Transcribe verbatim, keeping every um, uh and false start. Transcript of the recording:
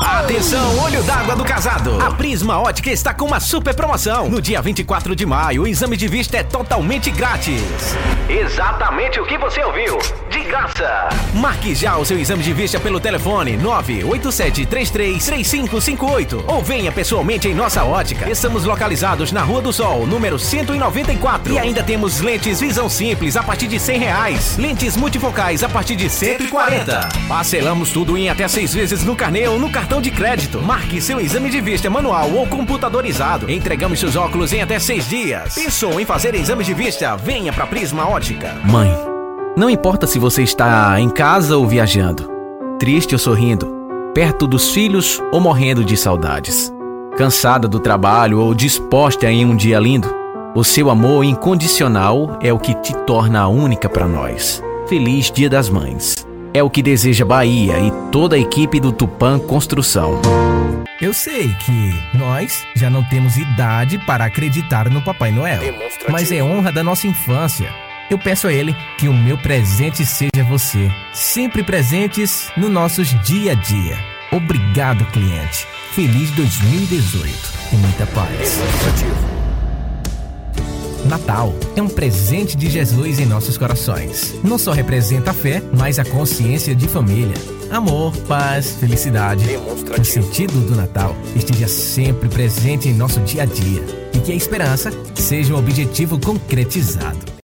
Atenção, olho d'água do casado. A Prisma Ótica está com uma super promoção. No dia vinte e quatro de maio, o exame de vista é totalmente grátis. Exatamente o que você ouviu. De graça. Marque já o seu exame de vista pelo telefone nove oito sete três três três cinco cinco oito ou venha pessoalmente em nossa ótica. Estamos localizados na Rua do Sol, número cento e noventa e quatro. E ainda temos lentes visão simples a partir de cem reais. Lentes multifocais a partir de cento e quarenta. Parcelamos tudo em até seis vezes no carnê ou no cartão de crédito. Marque seu exame de vista manual ou computadorizado. Entregamos seus óculos em até seis dias. Pensou em fazer exame de vista? Venha pra Prisma Ótica. Mãe, não importa se você está em casa ou viajando, triste ou sorrindo, perto dos filhos ou morrendo de saudades, cansada do trabalho ou disposta em um dia lindo, o seu amor incondicional é o que te torna única para nós. Feliz Dia das Mães. É o que deseja Bahia e toda a equipe do Tupã Construção. Eu sei que nós já não temos idade para acreditar no Papai Noel, mas é honra da nossa infância. Eu peço a ele que o meu presente seja você, sempre presentes no nossos dia a dia. Obrigado, cliente. Feliz dois mil e dezoito. Com muita paz. Natal é um presente de Jesus em nossos corações. Não só representa a fé, mas a consciência de família. Amor, paz, felicidade. O sentido do Natal esteja sempre presente em nosso dia a dia. E que a esperança seja um objetivo concretizado.